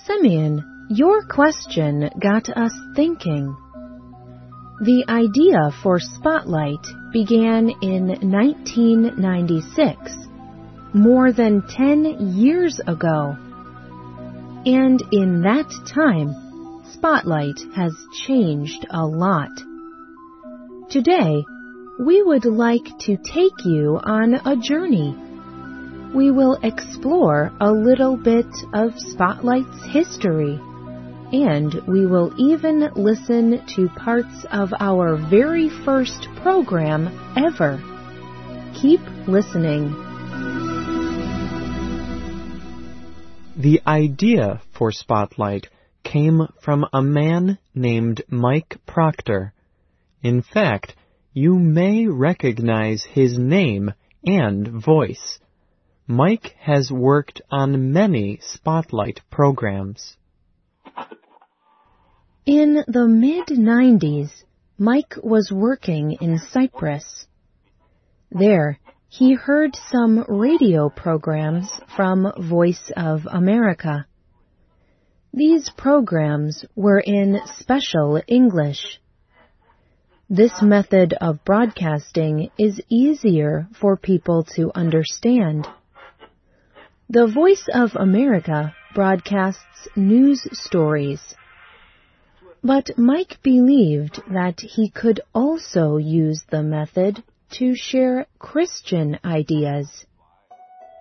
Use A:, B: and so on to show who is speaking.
A: Simeon, your question got us thinking. The idea for Spotlight began in 1996, more than 10 years ago. And in that time, Spotlight has changed a lot. Today, we would like to take you on a journey. We will explore a little bit of Spotlight's history, and we will even listen to parts of our very first program ever. Keep listening.
B: The idea for Spotlight came from a man named Mike Proctor. In fact, you may recognize his name and voice. Mike has worked on many Spotlight programs.
A: In the mid-90s, Mike was working in Cyprus. There, he heard some radio programs from Voice of America. These programs were in special English. This method of broadcasting is easier for people to understand. The Voice of America broadcasts news stories. But Mike believed that he could also use the method to share Christian ideas.